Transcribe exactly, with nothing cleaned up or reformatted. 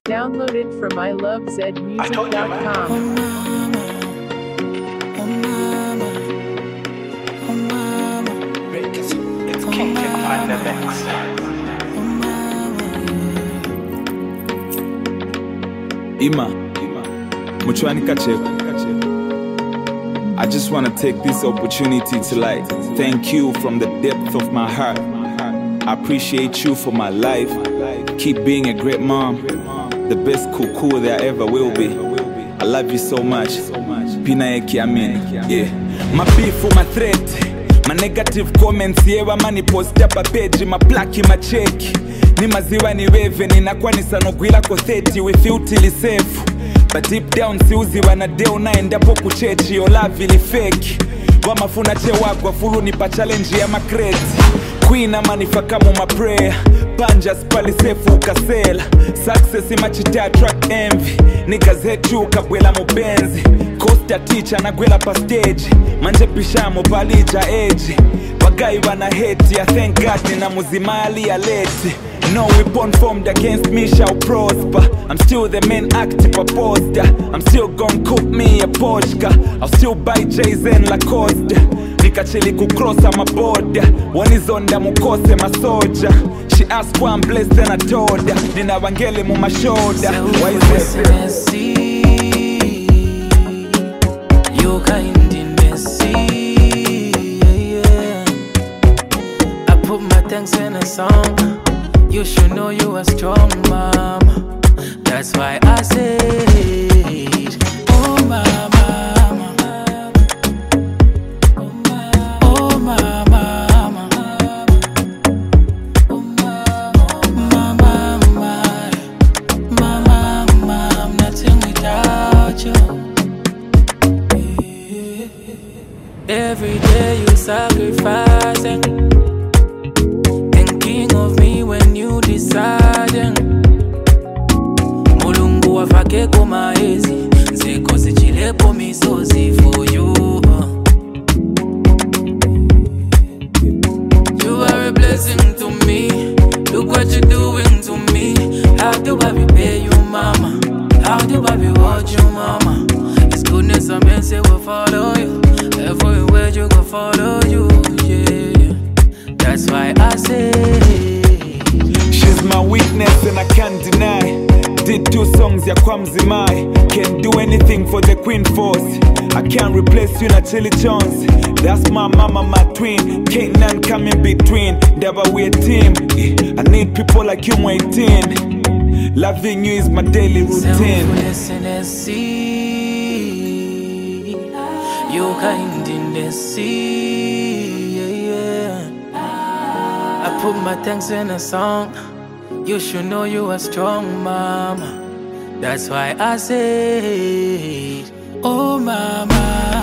Download it from I love Z music dot com. Oh mama, oh mama, oh mama, It's, it's King Kid on the mix. oh mama. Ima, Muchwani Kacheko. I just want to take this opportunity to like thank you from the depth of my heart. I appreciate you for my life. Keep being a great mom, the best cuckoo there ever will be. I love you so much. Pina eki amen. Yeah. My beef for my threat, my negative comments yewa mani post up a page, my plaki my check. Ni maziwa ni weve, ni nakwa nisanogwila ko thirty, we feel till safe. But deep down siuzi wanadeo na endapo kuchechi, yo love ili fake. Wamafuna che wagwa fulu nipa challenge ya makreti. Queen ama nifakamu ma prayer, panja spali sefu ukasela. Success imachita track envy, niggas hetu ukabwela mubenzi. Costa teacher na gwela pa stage, manje pishamo palija age. Bagai wana hate ya thank God nina muzimali ya late. No weapon formed against me shall prosper. I'm still the main active poster. I'm still gon' cook me a Porsche. I'll still buy J's and Lacoste. Nikachili kucrossa my border. One is on the mukose my soldier. She asked why I'm blessed and I told her. Nina wangele mu my shoulder. Why is it? You kind in the sea. I put my thanks in a song. You should know you are strong, mama. That's why I say, oh mama, oh mama, oh mama, mama, mama, I'm nothing without you. Every day you sacrificing, thinking of me when you deciding. Mulungu wafake kumaezi, nzeko zichilepo misozi for you. You are a blessing to me. Look what you're doing to me. How do I repay you, mama? How do I reward you, mama? It's goodness and mercy will follow you. Everywhere you go, follow you, yeah. That's why I say, she's my weakness and I can't deny. Did two songs ya kwa mzimai. Can't do anything for the Queen Force. I can't replace you na Chili Jones. That's my mama, my twin. Can't none come in between. Never we a team. I need people like you, my eighteen. Loving you is my daily routine. selfless in the sea. You kind in the sea, yeah, yeah. I put my thanks in a song. You should know you are strong, mama. That's why I say, oh mama.